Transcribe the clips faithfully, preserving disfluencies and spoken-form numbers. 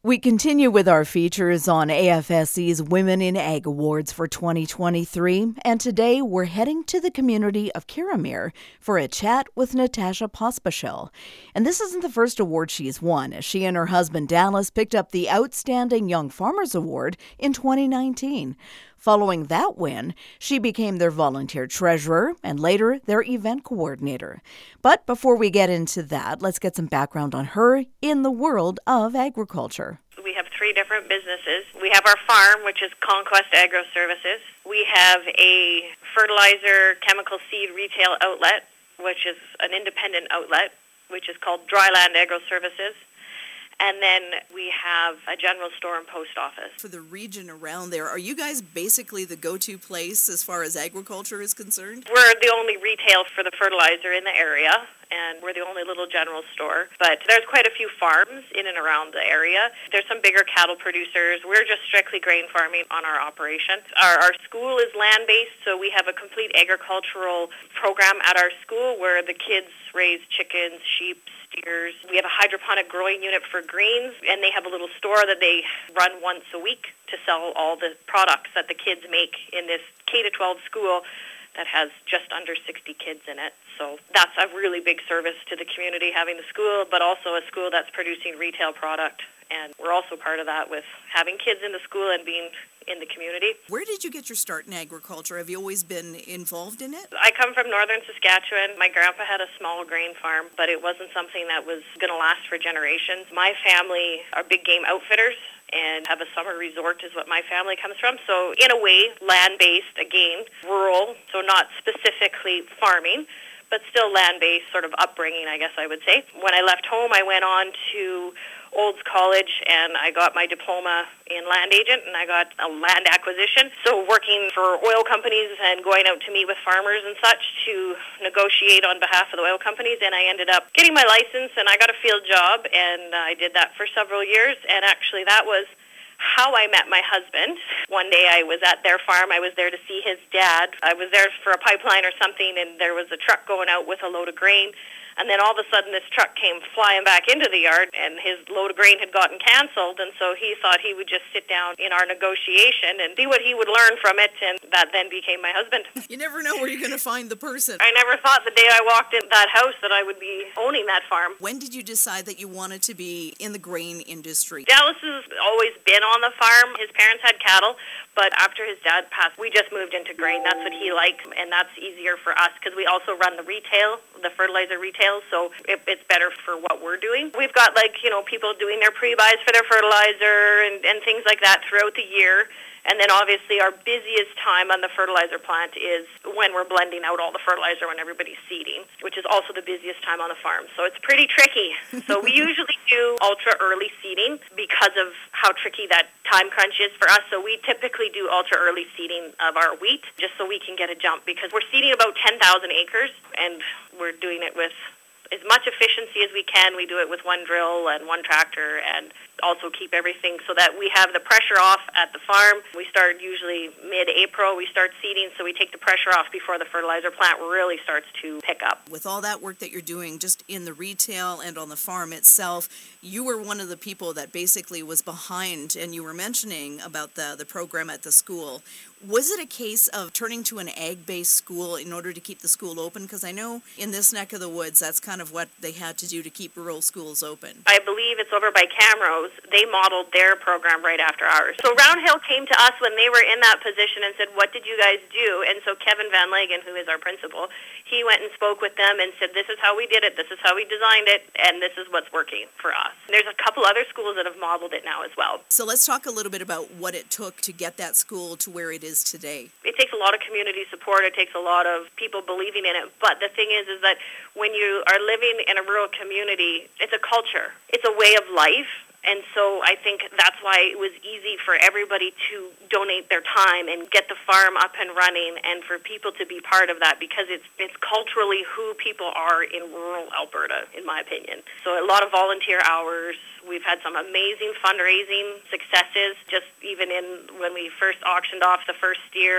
We continue with our features on A F S C's Women in Ag Awards for twenty twenty-three, and today we're heading to the community of Kiramir for a chat with Natasha Pospisil. And this isn't the first award she's won, as she and her husband Dallas picked up the Outstanding Young Farmers Award in twenty nineteen. Following that win, she became their volunteer treasurer and later their event coordinator. But before we get into that, let's get some background on her in the world of agriculture. We have three different businesses. We have our farm, which is Conquest Agro Services. We have a fertilizer chemical seed retail outlet, which is an independent outlet, which is called Dryland Agro Services. And then we have a general store and post office. For the region around there, are you guys basically the go-to place as far as agriculture is concerned? We're the only retail for the fertilizer in the area, and we're the only little general store. But there's quite a few farms in and around the area. There's some bigger cattle producers. We're just strictly grain farming on our operation. Our, our school is land-based, so we have a complete agricultural program at our school where the kids raise chickens, sheep, steers. We have a hydroponic growing unit for greens, and they have a little store that they run once a week to sell all the products that the kids make in this K to twelve school that has just under sixty kids in it. So that's a really big service to the community, having the school, but also a school that's producing retail product. And we're also part of that with having kids in the school and being in the community. Where did you get your start in agriculture? Have you always been involved in it? I come from northern Saskatchewan. My grandpa had a small grain farm, but it wasn't something that was going to last for generations. My family are big game outfitters and have a summer resort is what my family comes from. So in a way, land-based, again, rural, so not specifically farming, but still land-based sort of upbringing, I guess I would say. When I left home, I went on to Olds College, and I got my diploma in land agent, and I got a land acquisition. So working for oil companies and going out to meet with farmers and such to negotiate on behalf of the oil companies, and I ended up getting my license, and I got a field job, and I did that for several years, and actually that was how I met my husband. One day I was at their farm. I was there to see his dad. I was there for a pipeline or something, and there was a truck going out with a load of grain. And then all of a sudden this truck came flying back into the yard, and his load of grain had gotten canceled, and so he thought he would just sit down in our negotiation and see what he would learn from it, and that then became my husband. You never know where you're going to find the person. I never thought the day I walked in that house that I would be owning that farm. When did you decide that you wanted to be in the grain industry? Dallas has always been on the farm. His parents had cattle, but after his dad passed, we just moved into grain. That's what he liked, and that's easier for us because we also run the retail, the fertilizer retail, so it, it's better for what we're doing. We've got, like, you know, people doing their pre-buys for their fertilizer and, and things like that throughout the year. And then obviously our busiest time on the fertilizer plant is when we're blending out all the fertilizer when everybody's seeding, which is also the busiest time on the farm. So it's pretty tricky. So we usually do ultra early seeding because of how tricky that time crunch is for us. So we typically do ultra early seeding of our wheat just so we can get a jump because we're seeding about ten thousand acres and we're doing it with as much efficiency as we can. We do it with one drill and one tractor and also keep everything so that we have the pressure off at the farm. We start usually mid-April. We start seeding, so we take the pressure off before the fertilizer plant really starts to pick up. With all that work that you're doing just in the retail and on the farm itself, you were one of the people that basically was behind, and you were mentioning about the, the program at the school. Was it a case of turning to an ag-based school in order to keep the school open? Because I know in this neck of the woods, that's kind of what they had to do to keep rural schools open. I believe it's over by Camrose. They modeled their program right after ours. So Round Hill came to us when they were in that position and said, what did you guys do? And so Kevin Van Lagen, who is our principal, he went and spoke with them and said, this is how we did it, this is how we designed it, and this is what's working for us. There's a couple other schools that have modeled it now as well. So let's talk a little bit about what it took to get that school to where it is today. It takes a lot of community support. It takes a lot of people believing in it. But the thing is, is that when you are living in a rural community, it's a culture. It's a way of life. And so I think that's why it was easy for everybody to donate their time and get the farm up and running and for people to be part of that because it's it's culturally who people are in rural Alberta, in my opinion. So a lot of volunteer hours. We've had some amazing fundraising successes, just even in when we first auctioned off the first steer. I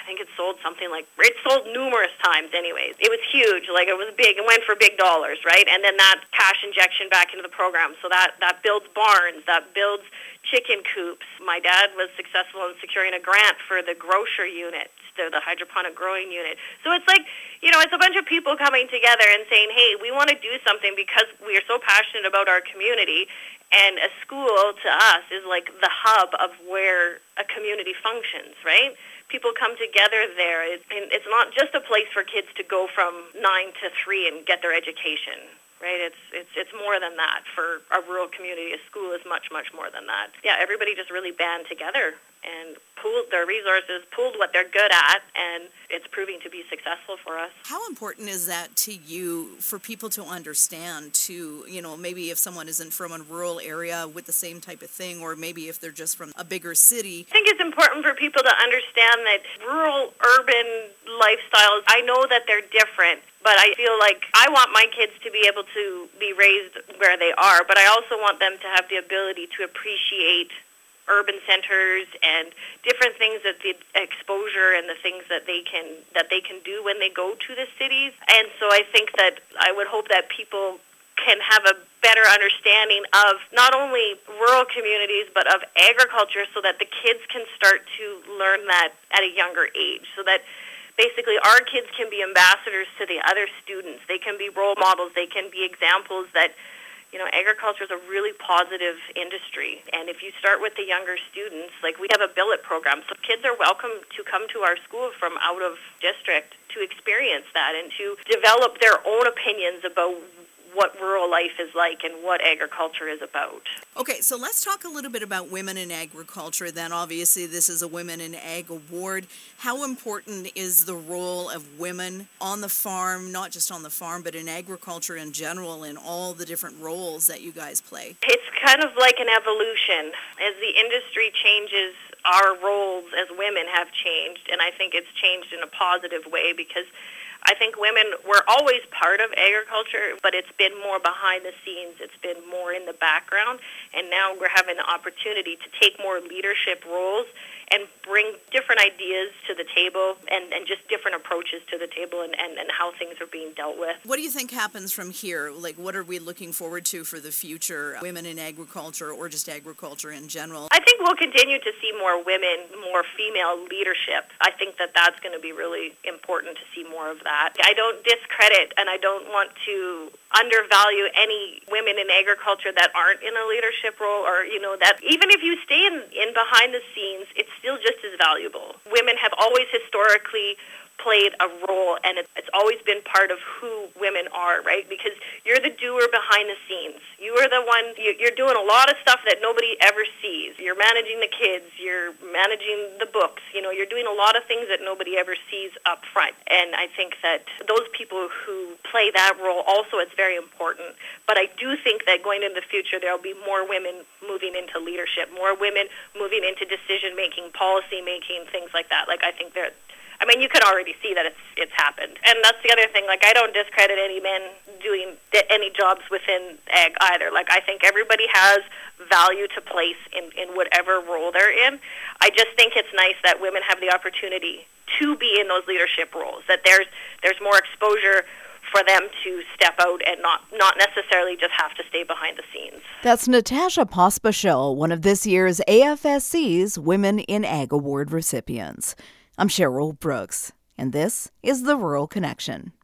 I think it sold something like, it sold numerous times anyways. It was huge, like it was big, it went for big dollars, right? And then that cash injection back into the program. So that, that builds barns, that builds chicken coops. My dad was successful in securing a grant for the grocer unit, the, the hydroponic growing unit. So it's like, you know, it's a bunch of people coming together and saying, hey, we want to do something because we are so passionate about our community. And a school to us is like the hub of where a community functions, right? People come together there. It, and it's not just a place for kids to go from nine to three and get their education, right? It's it's it's more than that. For a rural community, a school is much, much more than that. Yeah, everybody just really band together and pooled their resources, pooled what they're good at, and it's proving to be successful for us. How important is that to you for people to understand, to, you know, maybe if someone isn't from a rural area with the same type of thing, or maybe if they're just from a bigger city? I think it's important for people to understand that rural, urban lifestyles, I know that they're different, but I feel like I want my kids to be able to be raised where they are, but I also want them to have the ability to appreciate urban centers and different things, that the exposure and the things that they can that they can do when they go to the cities. And so I think that I would hope that people can have a better understanding of not only rural communities but of agriculture, so that the kids can start to learn that at a younger age, so that basically our kids can be ambassadors to the other students. They can be role models. They can be examples that, you know, agriculture is a really positive industry. And if you start with the younger students, like we have a billet program, so kids are welcome to come to our school from out of district to experience that and to develop their own opinions about what rural life is like and what agriculture is about. Okay, so let's talk a little bit about women in agriculture then. Obviously, this is a Women in Ag Award. How important is the role of women on the farm, not just on the farm, but in agriculture in general, in all the different roles that you guys play? It's kind of like an evolution. As the industry changes, our roles as women have changed, and I think it's changed in a positive way, because I think women were always part of agriculture, but it's been more behind the scenes. It's been more in the background, and now we're having the opportunity to take more leadership roles and bring different ideas to the table and, and just different approaches to the table and, and, and how things are being dealt with. What do you think happens from here? Like, what are we looking forward to for the future, women in agriculture or just agriculture in general? I think we'll continue to see more women, more female leadership. I think that that's going to be really important to see more of that. I don't discredit and I don't want to undervalue any women in agriculture that aren't in a leadership role, or, you know, that even if you stay in, in behind the scenes, it's still just as valuable. Women have always historically played a role, and it's, it's always been part of who women are, right? Because you're the doer behind the scenes. You are the one, you, you're doing a lot of stuff that nobody ever sees. You're managing the kids, you're managing the books, you know, you're doing a lot of things that nobody ever sees up front. And I think that those people who play that role, also it's very important. But I do think that going into the future, there'll be more women moving into leadership, more women moving into decision-making, policy-making, things like that. Like, I think that I mean, you can already see that it's it's happened. And that's the other thing. Like, I don't discredit any men doing any jobs within ag either. Like, I think everybody has value to place in, in whatever role they're in. I just think it's nice that women have the opportunity to be in those leadership roles, that there's there's more exposure for them to step out and not, not necessarily just have to stay behind the scenes. That's Natasha Pospisil, one of this year's A F S C's Women in Ag Award recipients. I'm Cheryl Brooks, and this is The Rural Connection.